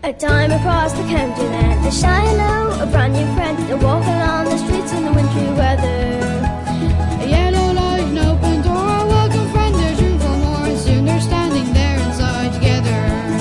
A time across the continent, a Shiloh, a brand new friend. They're walking along the streets in the wintry weather. A yellow light, an open door, a welcome friend. There's room for more, and soon they're standing there inside together.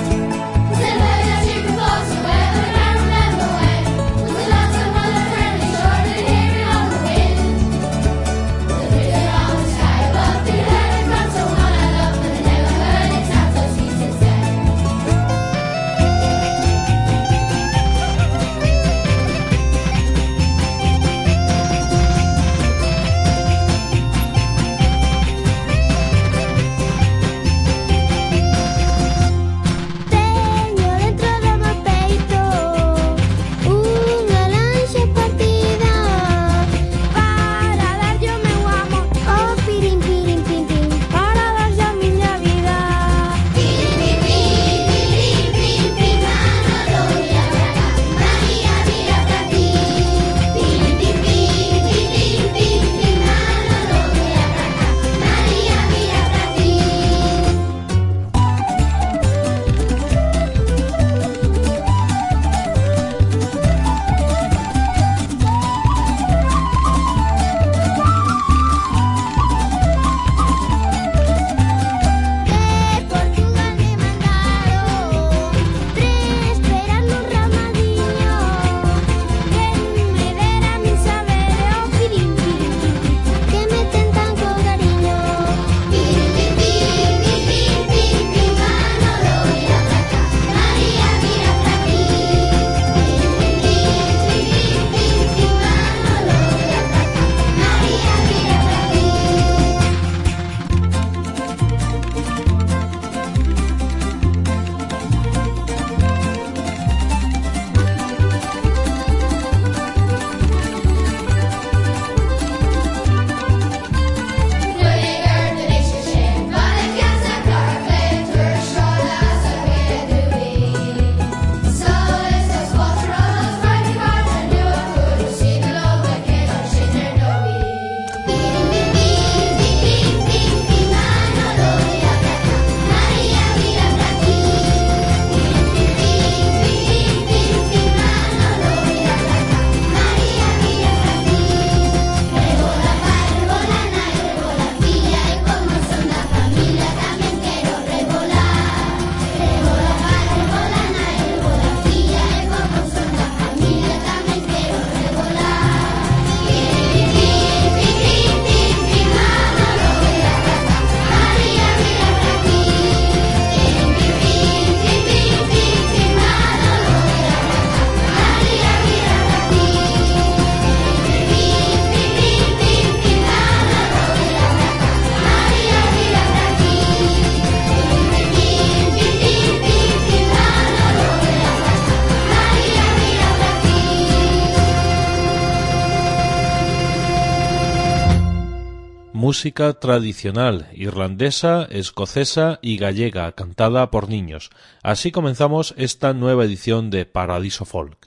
Música tradicional irlandesa, escocesa y gallega, cantada por niños. Así comenzamos esta nueva edición de Paradiso Folk.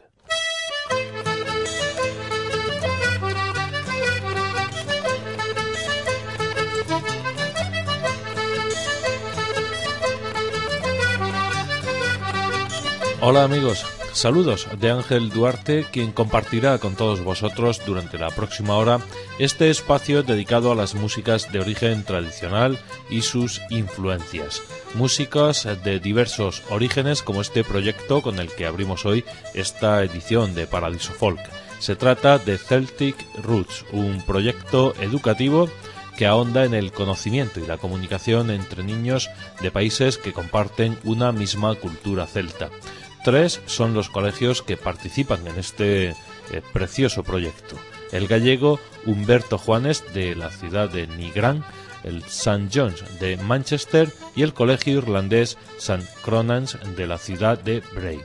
Hola amigos, saludos de Ángel Duarte, quien compartirá con todos vosotros durante la próxima hora este espacio dedicado a las músicas de origen tradicional y sus influencias. Músicas de diversos orígenes, como este proyecto con el que abrimos hoy esta edición de Paradiso Folk. Se trata de Celtic Roots, un proyecto educativo que ahonda en el conocimiento y la comunicación entre niños de países que comparten una misma cultura celta. 3 son los colegios que participan en este precioso proyecto. El gallego Humberto Juanes, de la ciudad de Nigrán, el St. John's de Manchester y el colegio irlandés St. Cronans de la ciudad de Bray.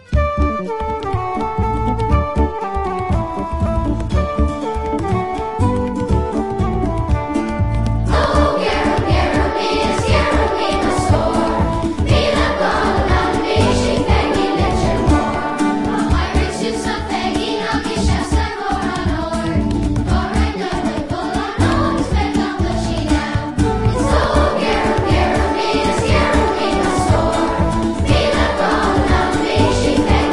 She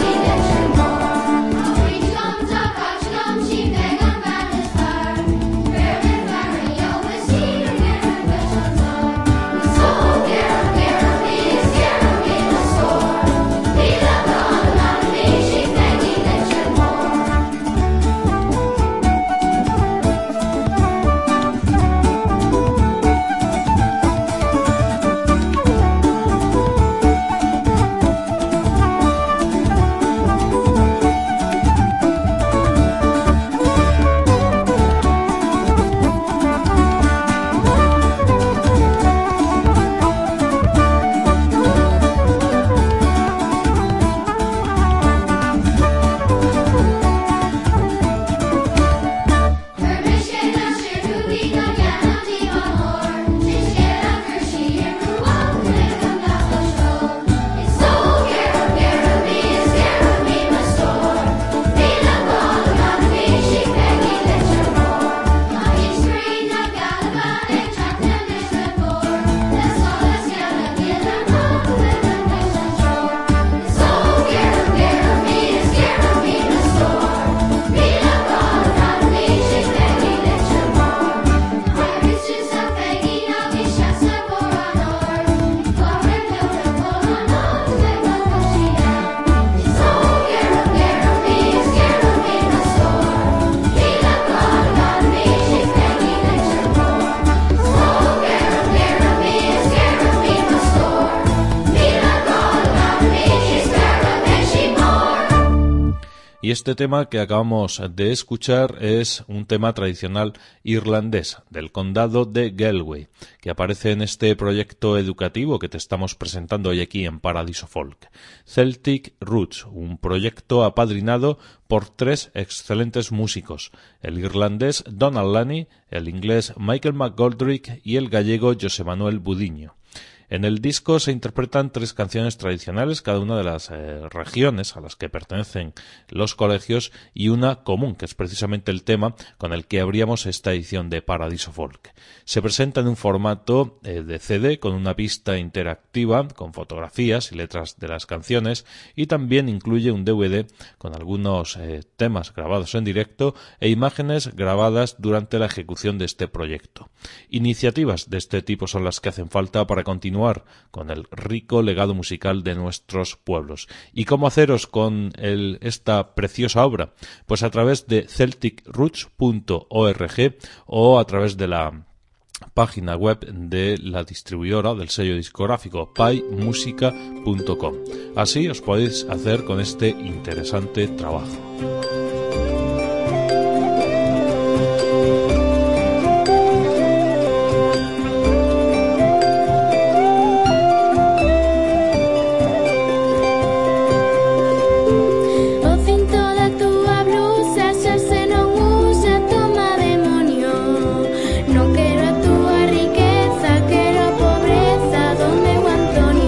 y este tema que acabamos de escuchar es un tema tradicional irlandés del condado de Galway, que aparece en este proyecto educativo que te estamos presentando hoy aquí en Paradiso Folk. Celtic Roots, un proyecto apadrinado por 3 excelentes músicos, el irlandés Donald Lani, el inglés Michael McGoldrick y el gallego José Manuel Budiño. En el disco se interpretan 3 canciones tradicionales, cada una de las regiones a las que pertenecen los colegios, y una común, que es precisamente el tema con el que abríamos esta edición de Paradiso Folk. Se presenta en un formato de CD con una pista interactiva con fotografías y letras de las canciones, y también incluye un DVD con algunos temas grabados en directo e imágenes grabadas durante la ejecución de este proyecto. Iniciativas de este tipo son las que hacen falta para continuar con el rico legado musical de nuestros pueblos. ¿Y cómo haceros con esta preciosa obra? Pues a través de celticroots.org o a través de la página web de la distribuidora del sello discográfico paimusica.com. Así os podéis hacer con este interesante trabajo.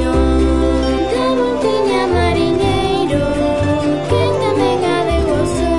Mariñeiro, que tamén ha de gozo.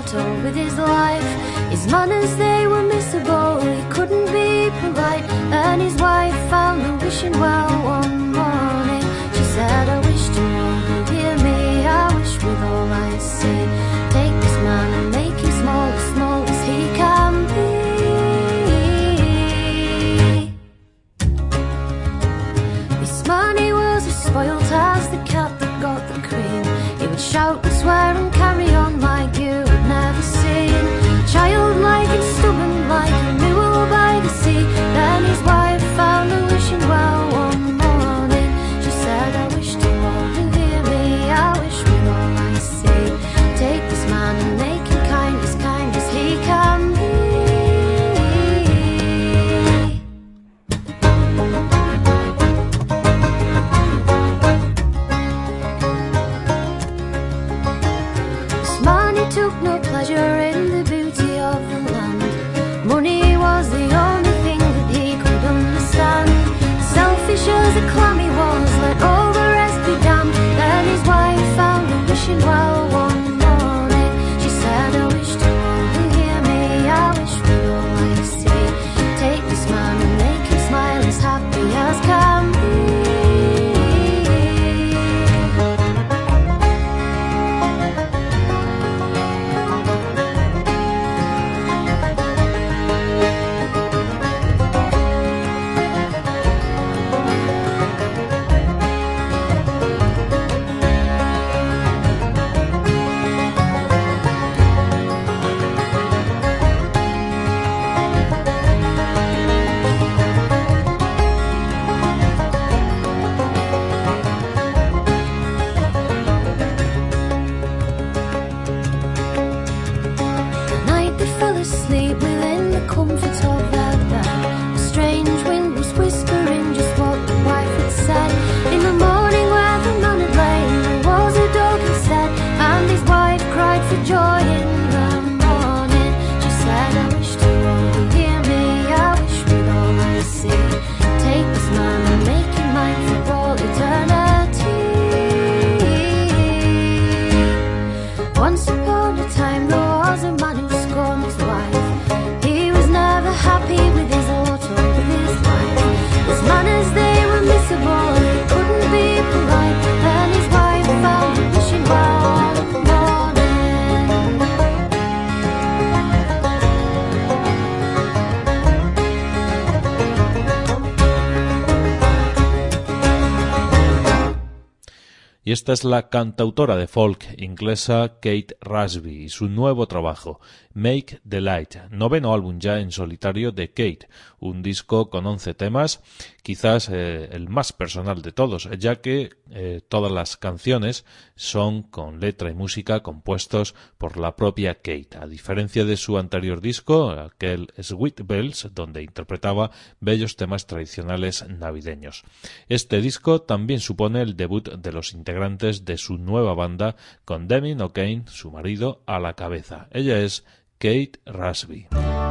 lotto with his life. His manners, they were missable, he couldn't be polite. And his wife found him wishing well one morning. She said, I wish to all who hear me, I wish with all I see, take this man and make him small as he can be. This man, he was as spoiled as the cat that got the cream. He would shout and swear and carry on like you had never seen. Childlike and stubborn like a mule by the sea. Then his wife found her wishing well one morning. She said, I wish to all who hear me, I wish with all I see, take this man and make him kind as he can be. This man, he took no pleasure in the beauty of the land. Money was the only thing that he could understand. Selfish as a clam he was, let all the rest be damned. Then his wife found him wishing well one morning. She said, I wish to all who hear me, I wish with all I see, take this man and make him smile as happy as can be. Asleep within the comfort of their bed. A strange wind was whispering just what the wife had said. In the morning where the man had lain, there was a dog instead. And his wife cried for joy in the morning. She said, I wish to all who hear me, I wish with all I see, take this man and make him mine for all eternity. Once upon a time there was a man who scorned his wife. He was never happy with his lot or with his life. His manners, they were missable, he couldn't be polite. And his wife found him wishing well one morning. Y esta es la cantautora de folk inglesa Kate Rusby y su nuevo trabajo, Make the Light, noveno álbum ya en solitario de Kate, un disco con 11 temas, quizás el más personal de todos, ya que todas las canciones son con letra y música compuestos por la propia Kate, a diferencia de su anterior disco, aquel Sweet Bells, donde interpretaba bellos temas tradicionales navideños. Este disco también supone el debut de los integrantes de su nueva banda, con Demi O'Kane, su marido, a la cabeza. Ella es Kate Rusby.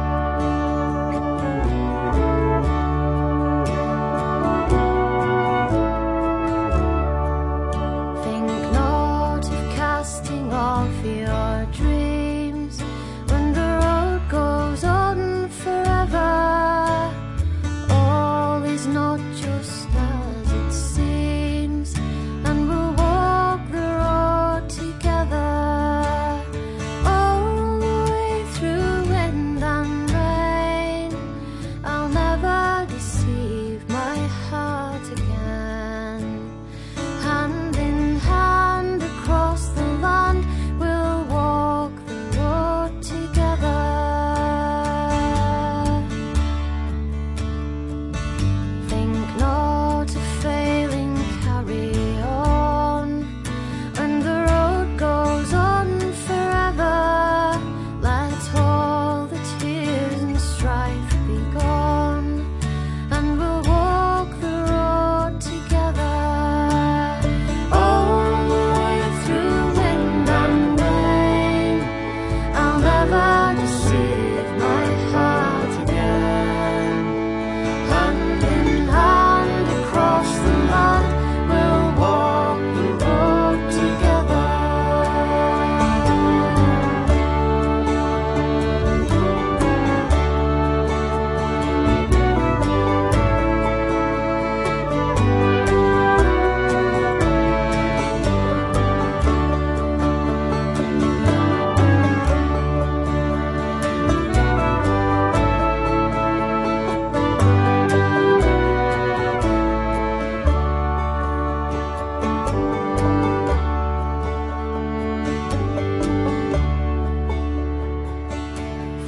Think not of casting off your dreams when the road goes on forever. All is not just as it seems, and we'll walk the road together all the way through wind and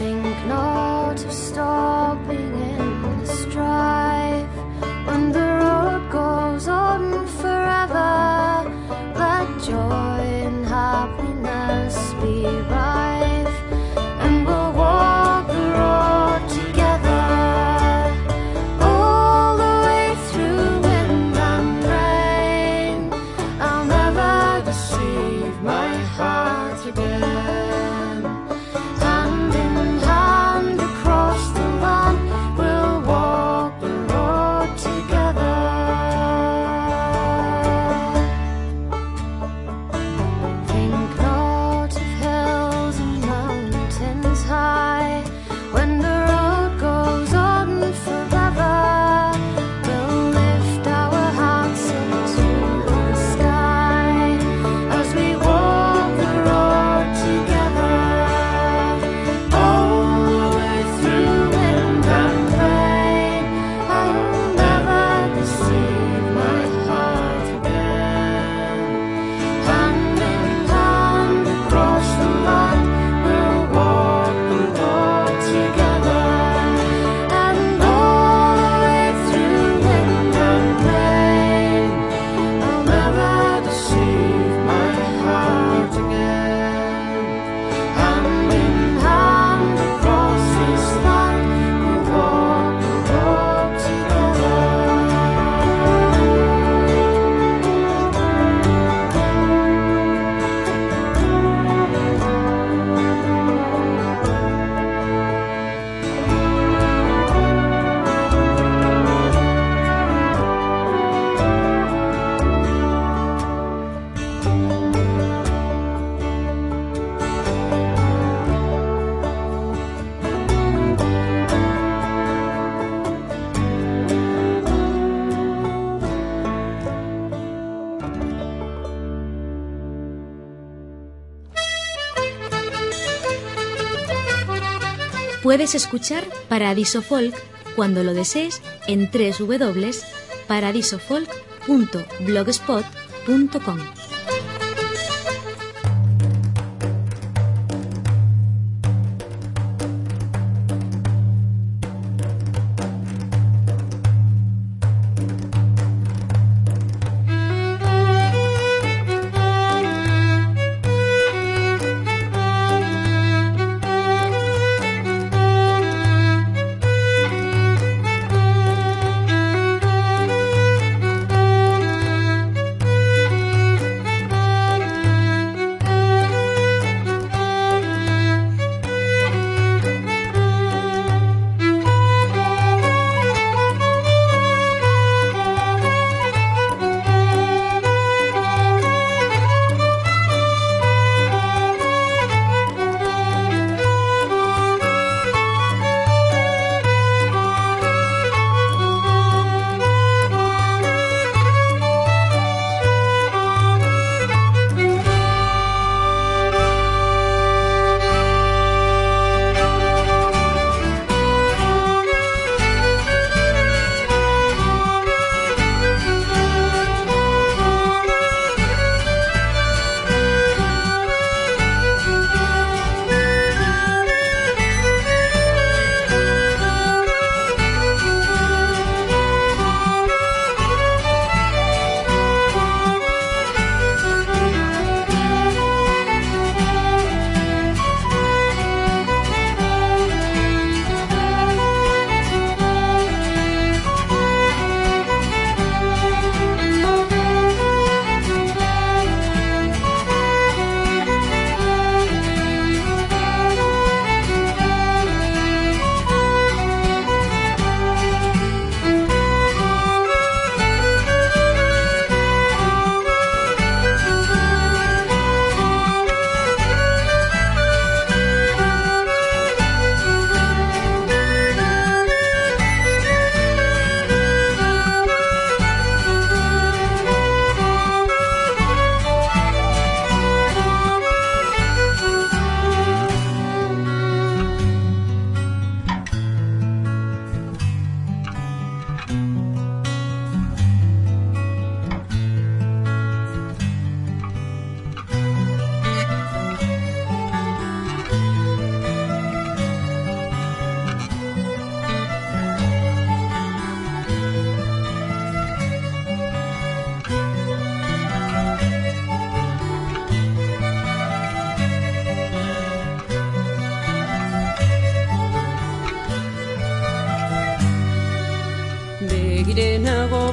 Think not of stopping in the strife. When the road goes on forever, let joy and happiness be rife, and we'll walk the road together, all the way through wind and rain. I'll never deceive my heart again. Hand in hand across the land, we'll walk the road together. Think not of hills and mountains high. When the road goes on forever, we'll lift our hearts into the sky as we walk the road together, all the way through wind and rain. I'll never deceive my heart again. Hand in hand across the land, we'll walk the road together, and all the way through wind and rain. I'll never deceive my heart again. Hand in hand across this land, we'll walk the road together. Puedes escuchar Paradiso Folk cuando lo desees en www.paradisofolk.blogspot.com.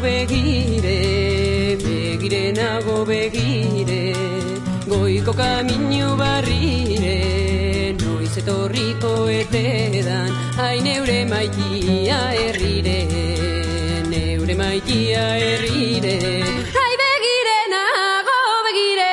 begire nago begire, goiko kaminu barrire, noiz etorriko etedan, ai neure maitia herrire, neure maitia herrire, ai begire nago begire.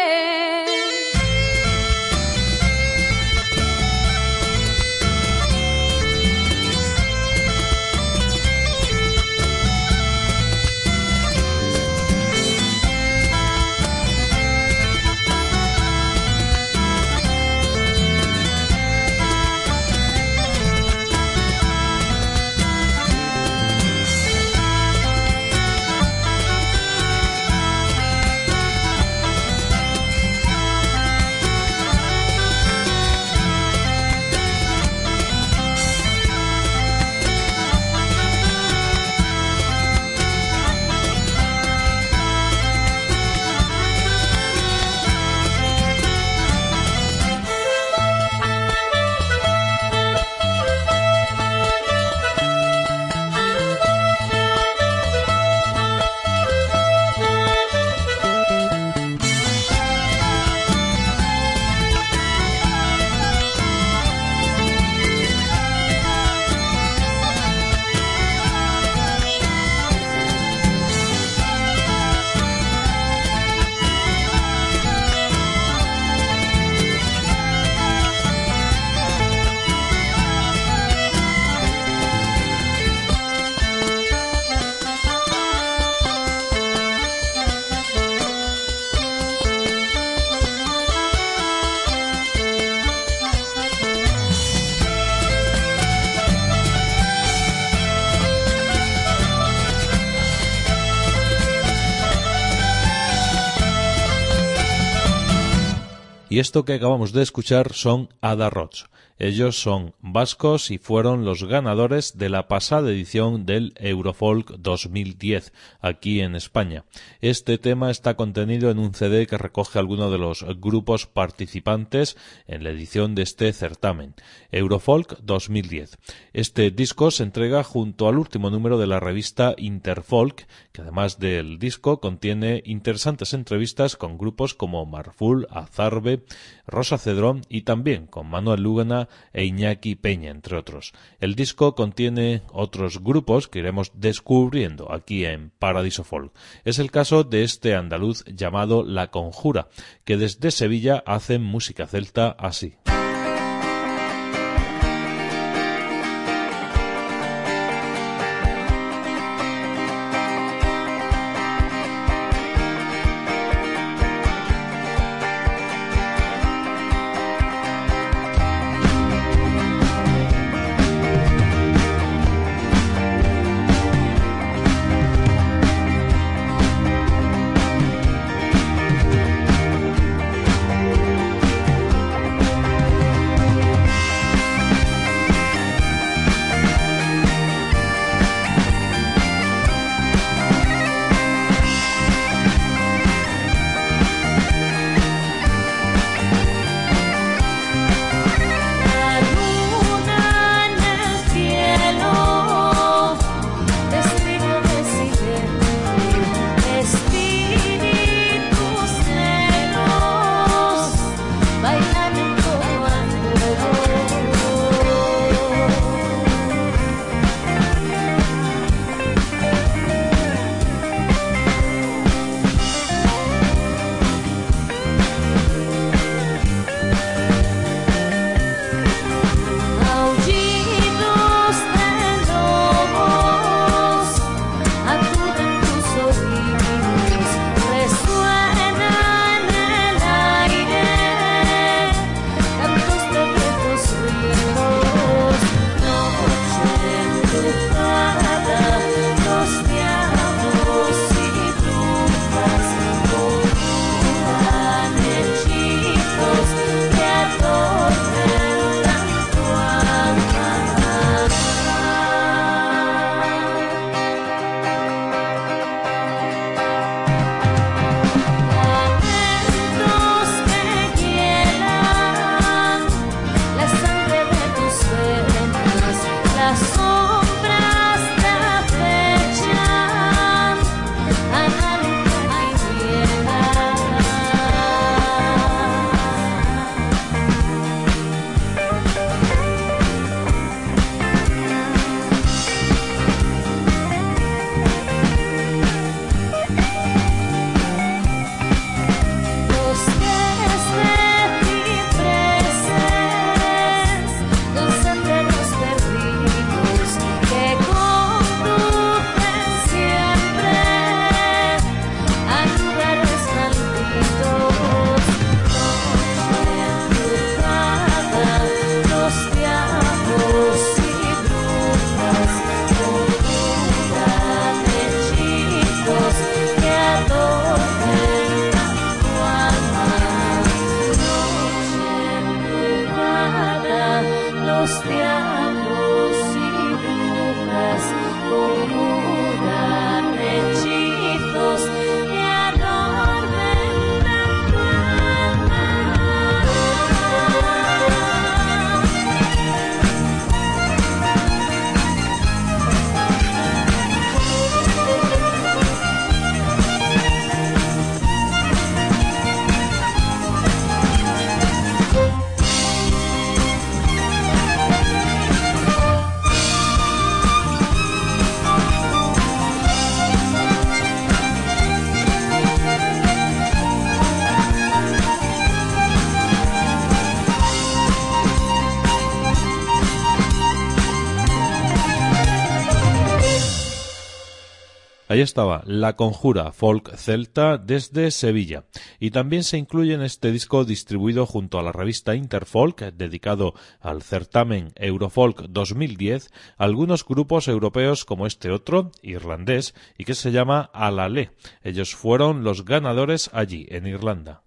Y esto que acabamos de escuchar son Ada Rots. Ellos son vascos y fueron los ganadores de la pasada edición del Eurofolk 2010 aquí en España. Este tema está contenido en un CD que recoge algunos de los grupos participantes en la edición de este certamen, Eurofolk 2010. Este disco se entrega junto al último número de la revista Interfolk, que además del disco contiene interesantes entrevistas con grupos como Marful, Azarbe, Rosa Cedrón y también con Manuel Lugana e Iñaki Peña, entre otros. El disco contiene otros grupos que iremos descubriendo aquí en Paradiso Folk. Es el caso de este andaluz llamado La Conjura, que desde Sevilla hacen música celta así. los diablos y brujas conjuran hechizos y adormentan tu alma. Ahí estaba La Conjura, folk celta desde Sevilla. Y también se incluye en este disco distribuido junto a la revista Interfolk, dedicado al certamen Eurofolk 2010, algunos grupos europeos como este otro, irlandés, y que se llama Alalé. Ellos fueron los ganadores allí, en Irlanda.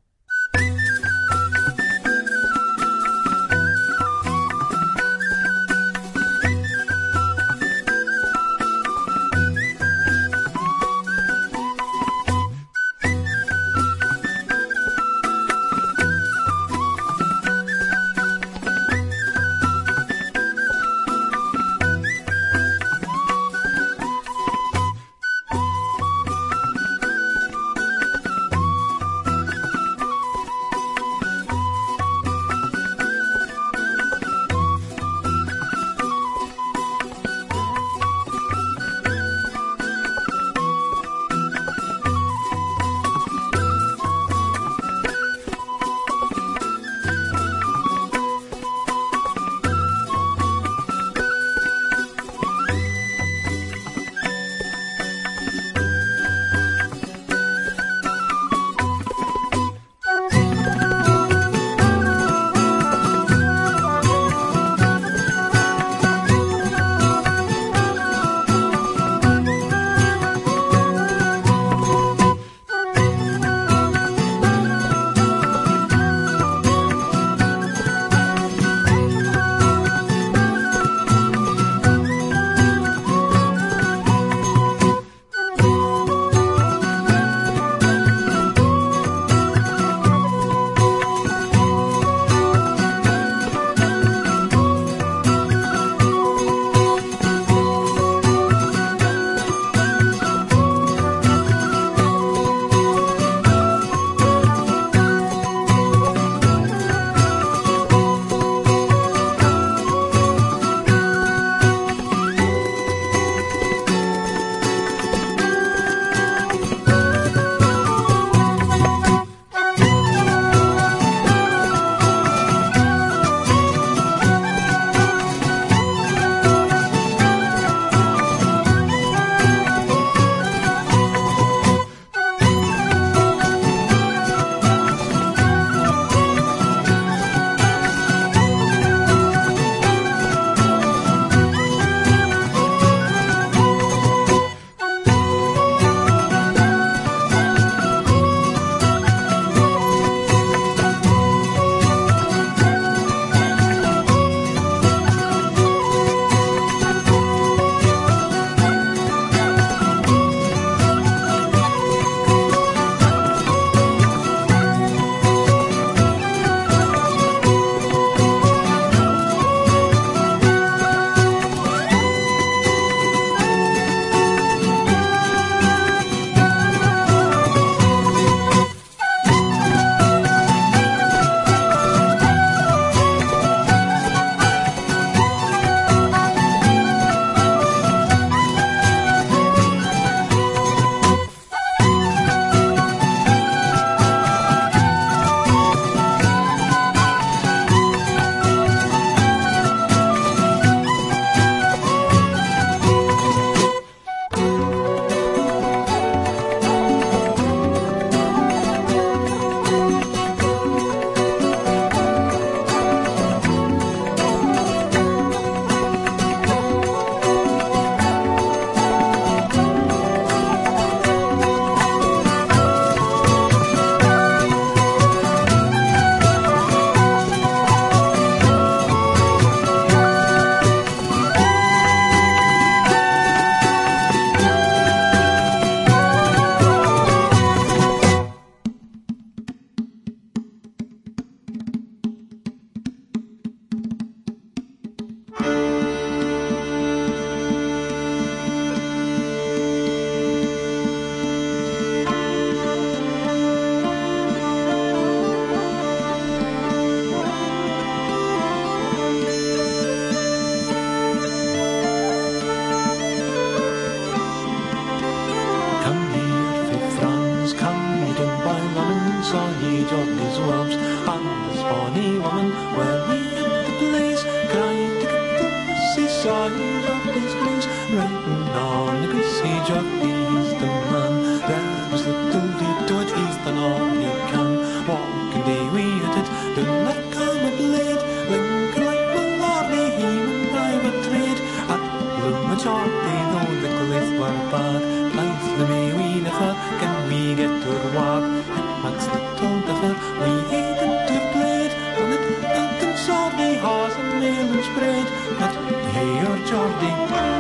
Johnny's whelps, and the Swanee woman, well, we at the place, cried to get to the seaside of his grace, writing on the Gussie Johnny's the man. There was little deed to it, he's done all he can. Walking day we at it, do not come a blade, linger like the Lordy, he and I were trade. At Bloom Majority, though the cliff were bad, life the may we never, can we get to the wag? It makes little differ, we hated to blade, and it felt and sorry, horse and mail and spread, but hey, your Geordie.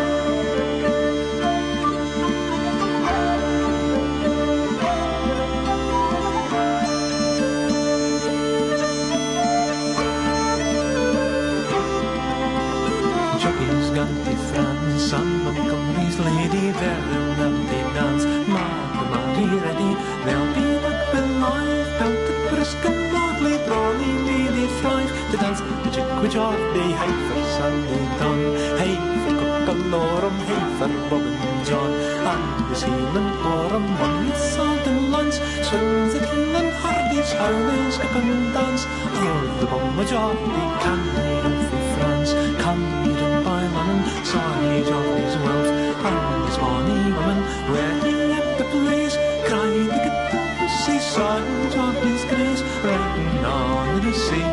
Son of Cumberland's lady, there will they dance, Marie ready, they'll be back with life, belted brisk and lordly, brawny lady thrive, to dance the jig with Geordie, hey for Sunday Dunn, hey for Cockalorum, hey for Bob and John, and the Sealand Forum, one with salt and lunch, swings at hill and hardies, how they skip and dance, all the bomb with Geordie, can lead them for France, can lead them by London, sorry Geordie's whelps, and the Swanee woman, where he at the place, cried to get to the seaside of his grace, riding on the sea.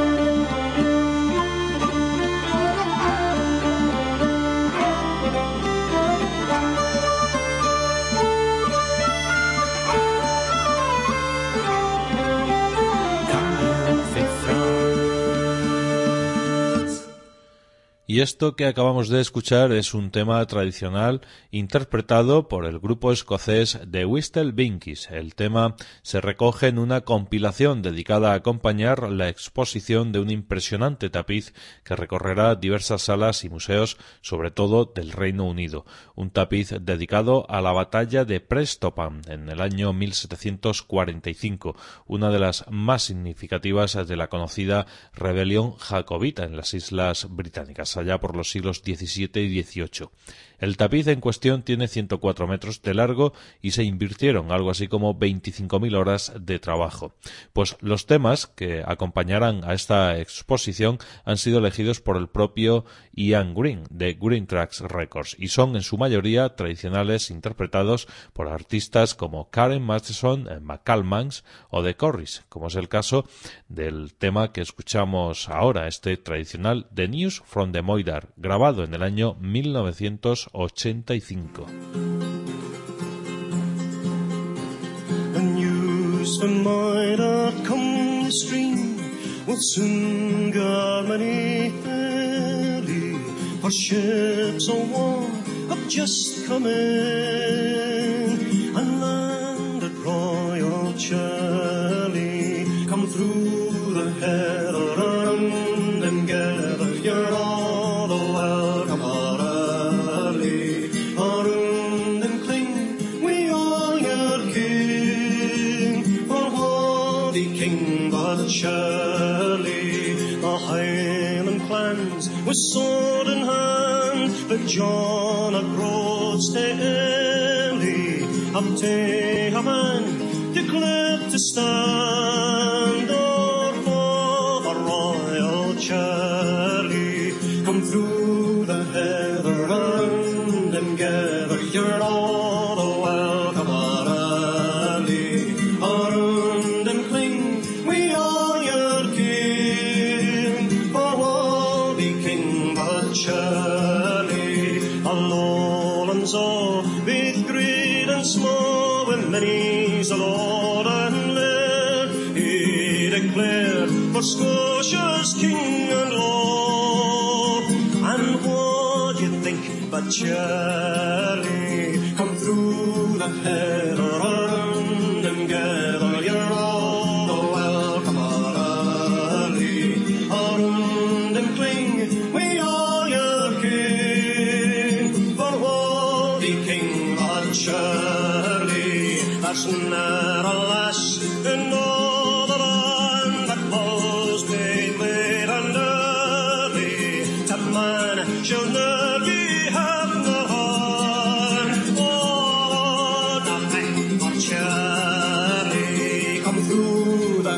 Y esto que acabamos de escuchar es un tema tradicional interpretado por el grupo escocés The Whistle Binkies. El tema se recoge en una compilación dedicada a acompañar la exposición de un impresionante tapiz que recorrerá diversas salas y museos, sobre todo del Reino Unido. Un tapiz dedicado a la batalla de Prestonpans en el año 1745, una de las más significativas de la conocida rebelión jacobita en las Islas Británicas, allá por los siglos XVII y XVIII. El tapiz en cuestión tiene 104 metros de largo y se invirtieron algo así como 25.000 horas de trabajo. Pues los temas que acompañarán a esta exposición han sido elegidos por el propio Ian Green de Green Tracks Records y son en su mayoría tradicionales interpretados por artistas como Karen Matheson, McCalmans o The Corris, como es el caso del tema que escuchamos ahora, este tradicional The News from the Moidar, grabado en el año 1985. The news from Moidar come the stream will soon guard many fairly, for ships of war have just come in and landed Royal Charlie. Come through the head around and gather your all the welcome early. Around and cling we all your king, for worthy King but Charlie. The Highland clans with sword in hand, but John of Rhodes to Ely, up to Haman declared to stand, or for the Royal Charlie. Come through the heather round and gather your all the welcome early. Around and cling we all your king, for worthy King but Charlie. A lowlands all with great and small, with many's a lord and laird, he declared for Scotia's king and lord. And what do you think but Charlie? Come through the heather around and gather your all the welcome early. Around and cling we all your king, for worthy King but Charlie. There's ne'er a lass in all the land that falls late, late and early. To man shall ne'er be have no harm. Oh, the thing for Charlie. Come through the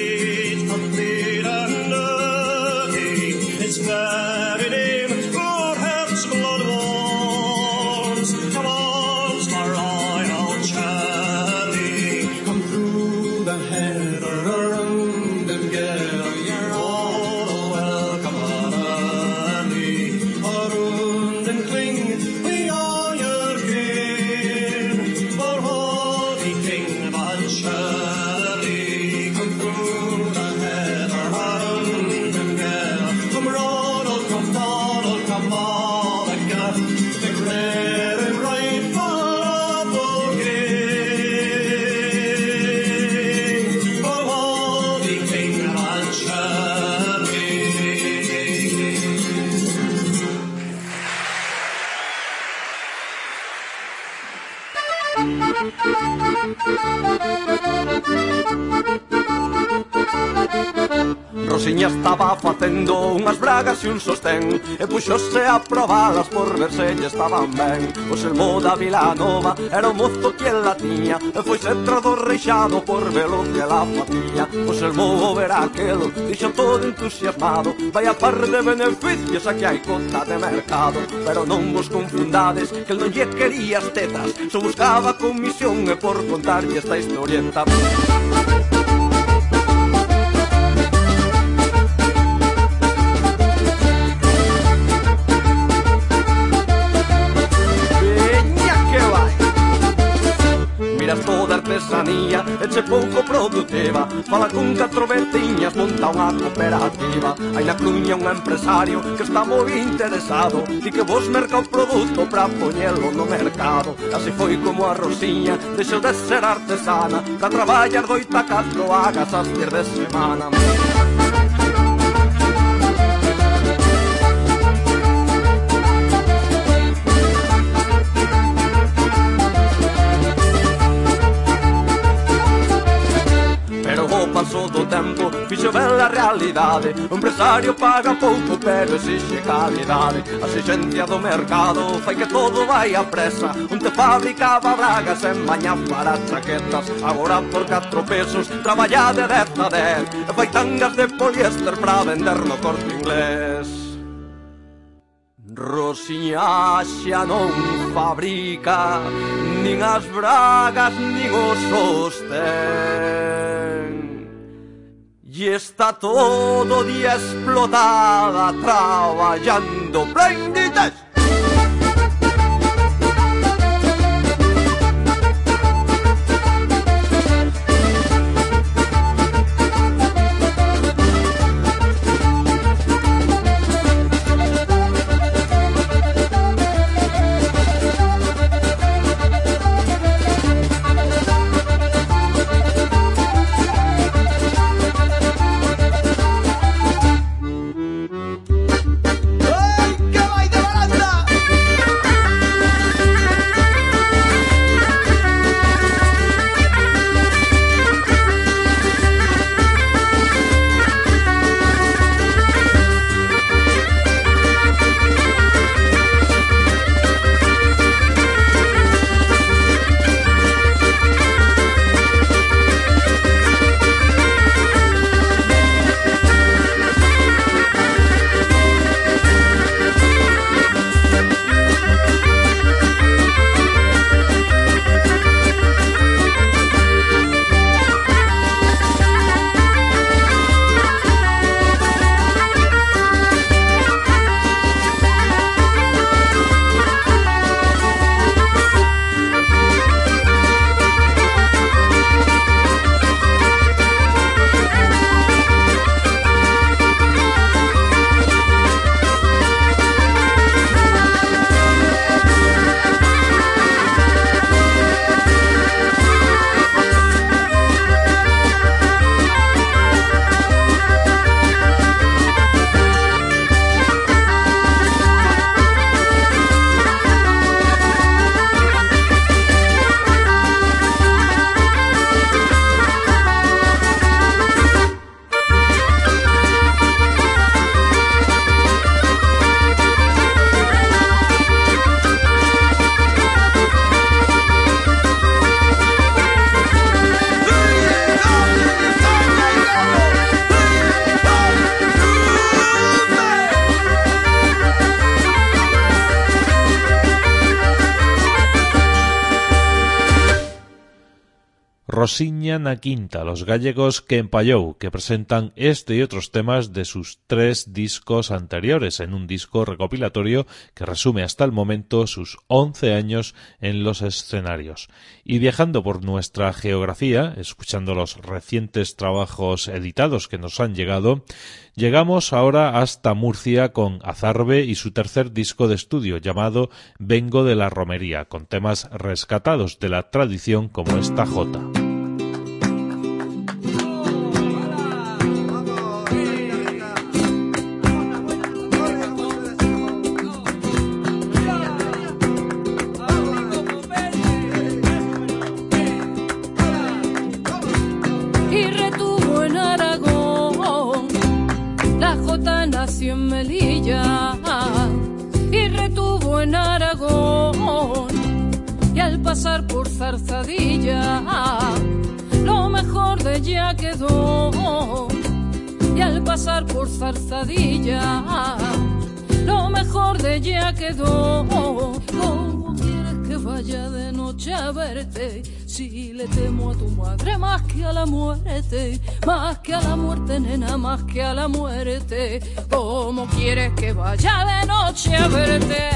sweet, complete and dirty. It's buried in our heart's blood wounds. Come on, my royal Charlie, come through the heather around and girl, you're all welcome on me. Around and cling, we are your kin, for holy king but Charlie, come through the heather around and girl, come Ronald, come Donald, come Mulligan, the great and rightful king, for holy king but Charlie. Rosiña estaba facendo unhas bragas e un sostén e puxose a probalas por ver se lle estaban ben. O Selmo da Vilanova era o mozo que ela tiña e foi centrado reixado por velo que ela facía. O Selmo verá aquelo, dixo todo entusiasmado, vai a par de beneficios aquí hai cota de mercado. Pero non vos confundades que el non lle quería as tetas, só buscaba comisión e por contarlle esta historieta. Miras toda artesanía e che pouco produtiva, fala con 4 veciñas, monta unha cooperativa. Hai na Coruña un empresario que está moi interesado e que vos merca o produto pra poñelo no mercado. Así foi como a Rosiña deixou de ser artesana pra traballar 8 a 4 agas as días de semana. Paso do tempo, fixo ben a realidade. O empresario paga pouco, pero exixe calidade. A exigencia do mercado fai que todo vai a presa. Onte fabricaba bragas en mañá para chaquetas, agora por 4 pesos traballa de 10 a 10 e fai tangas de poliéster pra vender no Corte Inglés. Rosiña xa non fabrica nin as bragas nin o sostén, e está todo día explotada traballando pra Inditex. ¡Ay, qué vai Rosiña na Quinta, los gallegos que empallou, que presentan este y otros temas de sus 3 discos anteriores en un disco recopilatorio que resume hasta el momento sus 11 años en los escenarios. Y viajando por nuestra geografía, escuchando los recientes trabajos editados que nos han llegado, llegamos ahora hasta Murcia con Azarbe y su tercer disco de estudio llamado Vengo de la Romería, con temas rescatados de la tradición como esta jota. En Melilla y retuvo en Aragón, y al pasar por Zarzadilla lo mejor de ella quedó, y al pasar por Zarzadilla lo mejor de ella quedó. ¿Cómo quieres que vaya de noche a verte si le temo a tu madre más que a la muerte? Más que a la muerte, nena, más que a la muerte. ¿Cómo quieres que vaya de noche a verte?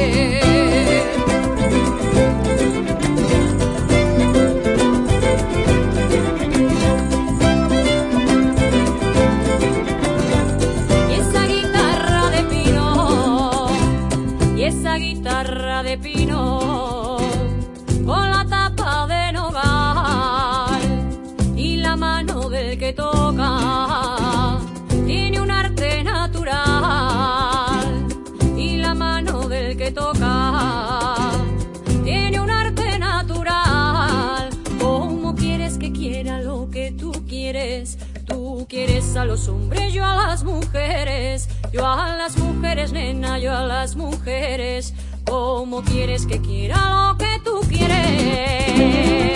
Esa guitarra de pino con la tapa de nogal y la mano del que toca tiene un arte natural, y la mano del que toca tiene un arte natural. ¿Cómo quieres que quiera lo que tú quieres? Tú quieres a los hombres, yo a las mujeres. Yo a las mujeres, nena, yo a las mujeres. ¿Cómo quieres que quiera lo que tú quieres?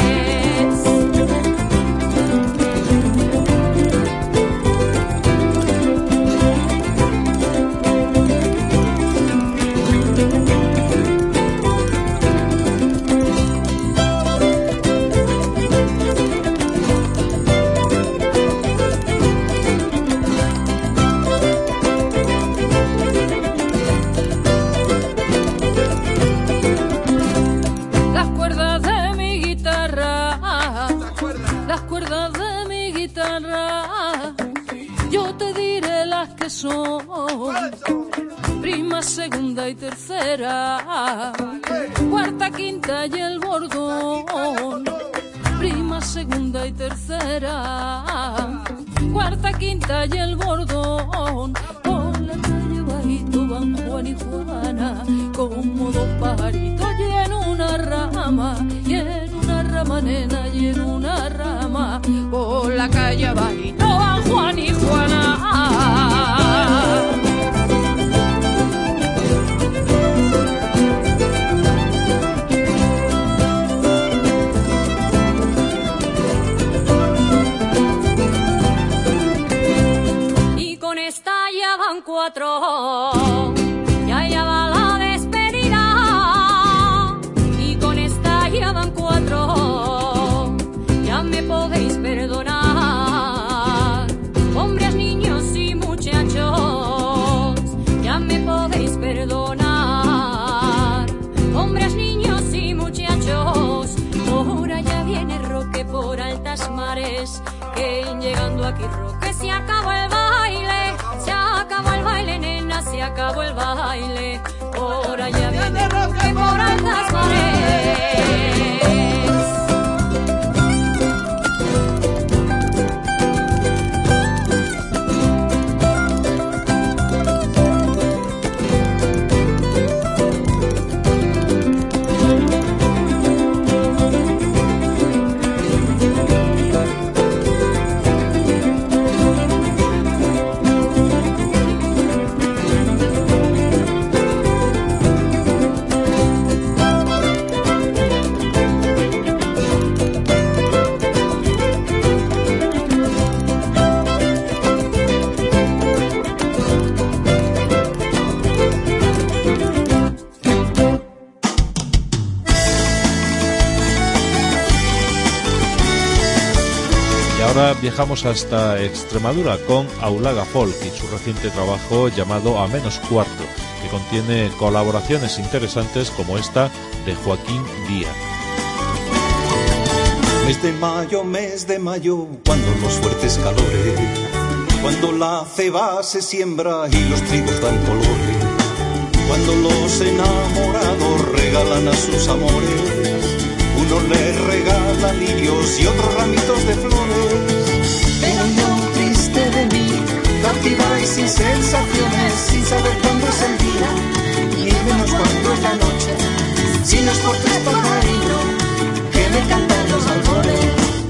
Son prima, segunda y tercera, cuarta, quinta y el bordón. Prima, segunda y tercera, cuarta, quinta y el bordón. Por la calle bajito van Juan y Juana, como dos pajaritos y en una rama, nena, y en una rama. Por la calle bajito van Juan y Juana. Y con esta ya van 4, ya va la despedida. Y con esta ya van 4, ya me podéis perdonar. Hombres, niños y muchachos, ya me podéis perdonar. Hombres, niños y muchachos, ahora ya viene Roque por altas mares, que llegando aquí Roque se acabó el baile, se acabó el baile, nena, se acabó el baile. Ahora ya viene Roque por altas mares. viajamos hasta Extremadura con Aulaga Folk y su reciente trabajo llamado A Menos Cuarto, que contiene colaboraciones interesantes como esta de Joaquín Díaz. Mes de mayo, cuando los fuertes calores, cuando la ceba se siembra y los trigos dan colores, cuando los enamorados regalan a sus amores, uno les regala lirios y otros ramitos de flores. Pero yo triste de mí, cautiva y sin sensaciones, sin saber cuándo es el día, ni menos cuándo es la noche, si no es por tres pajaritos que me cantan los albores.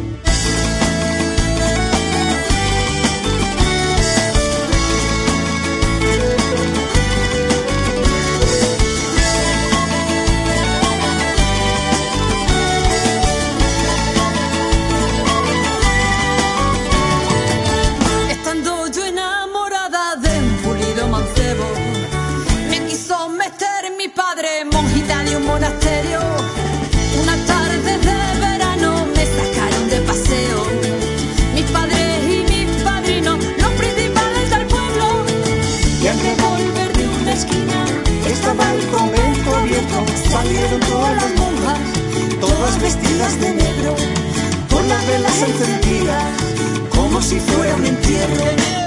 Monjita de un monasterio, una tarde de verano me sacaron de paseo. Mis padres y mis padrinos, los principales del pueblo. Y al revolver de una esquina estaba el convento abierto. Salieron todas las monjas, todas vestidas de negro, con las velas encendidas, como si fuera un entierro.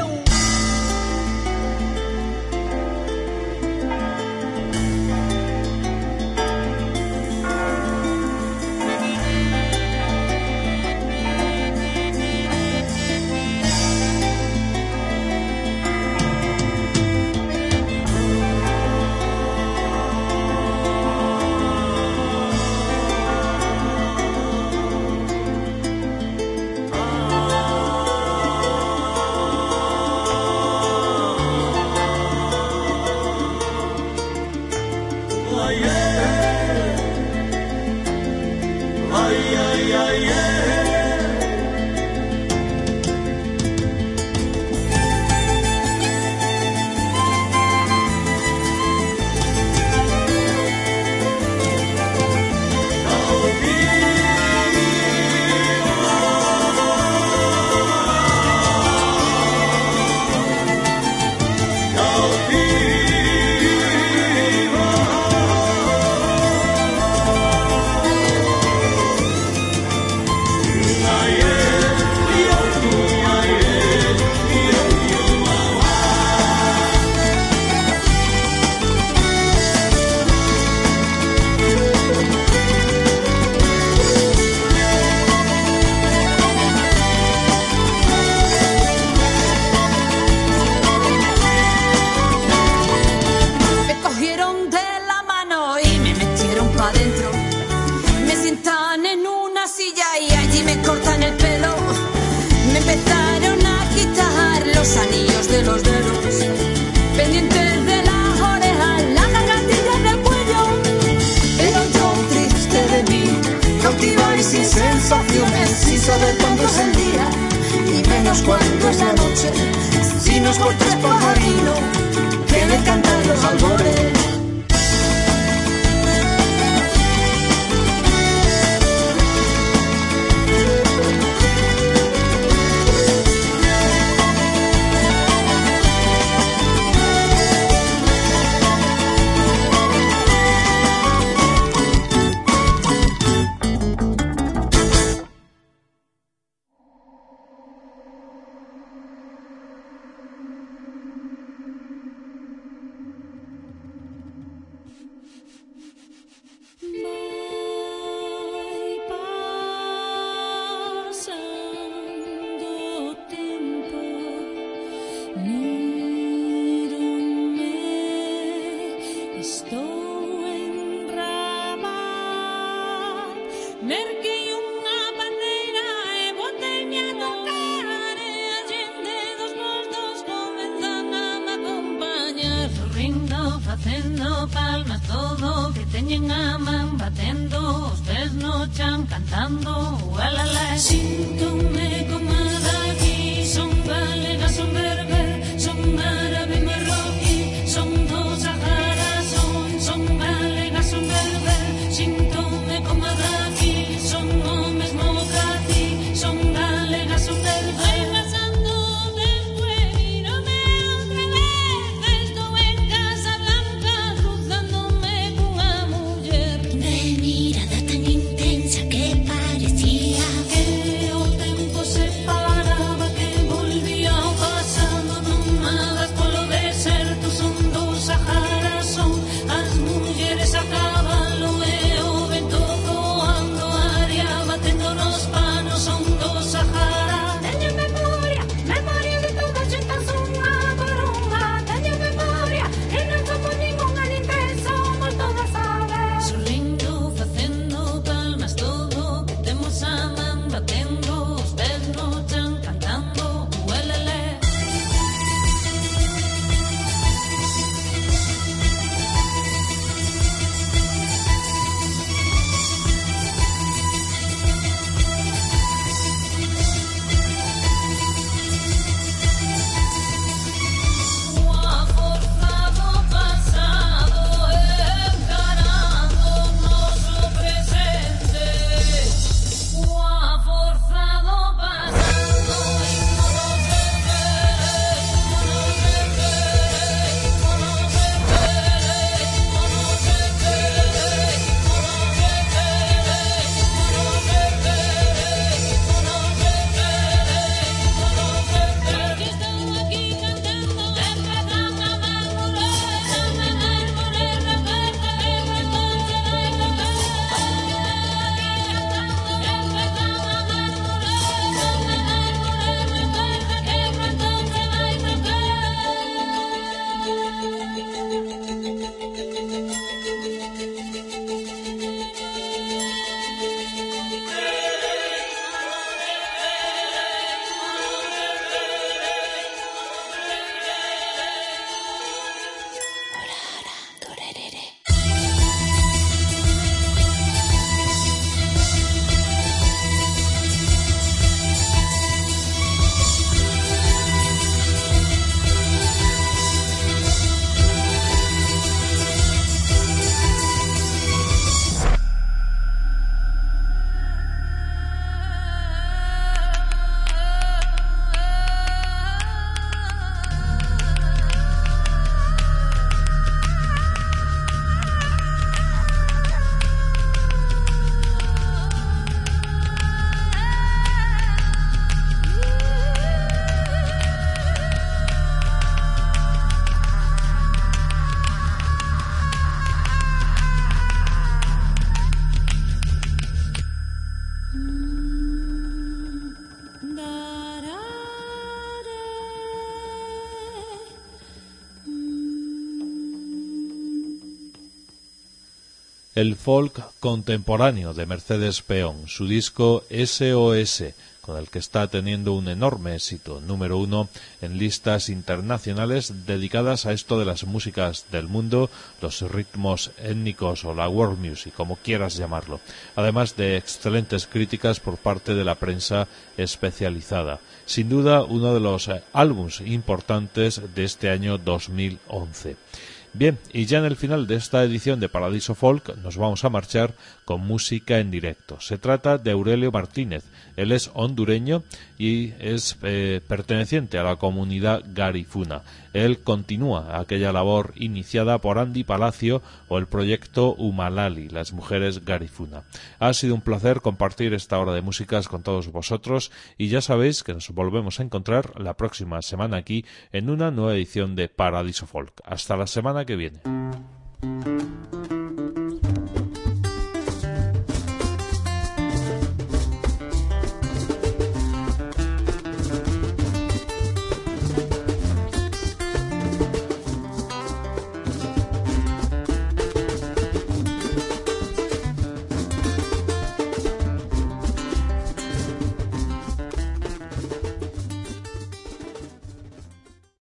Sin saber cuándo es el día, y menos cuándo es la noche, si no es por tres pajarinos que le cantan los albores. Facendo palmas todo que teñen a man batendo os pés no chan cantando ualala. Síntome como daqui, son galega, son berber, son árabe, marroquí, son do Sahara, son galega, son berber. Síntome como daqui, son o mesmo que a ti, son galega, son berber. el folk contemporáneo de Mercedes Peón, su disco SOS, con el que está teniendo un enorme éxito, número 1 en listas internacionales dedicadas a esto de las músicas del mundo, los ritmos étnicos o la world music, como quieras llamarlo, además de excelentes críticas por parte de la prensa especializada. Sin duda, uno de los álbumes importantes de este año 2011. Bien, y ya en el final de esta edición de Paradiso Folk nos vamos a marchar con música en directo. Se trata de Aurelio Martínez. Él es hondureño y es perteneciente a la comunidad Garifuna. Él continúa aquella labor iniciada por Andy Palacio o el proyecto Humalali, las mujeres Garifuna. Ha sido un placer compartir esta hora de músicas con todos vosotros y ya sabéis que nos volvemos a encontrar la próxima semana aquí en una nueva edición de Paradiso Folk. Hasta la semana que viene.